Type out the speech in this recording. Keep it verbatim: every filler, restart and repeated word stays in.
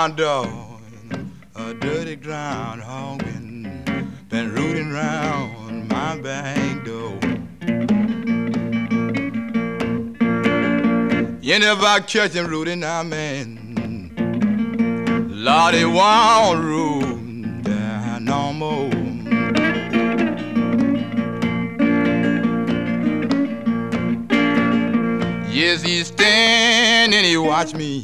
ground dog, a dirty groundhog been, been rooting round my back door. You never catch him rooting now, man. Lord, he won't root there no more. Yes, he stand and he watch me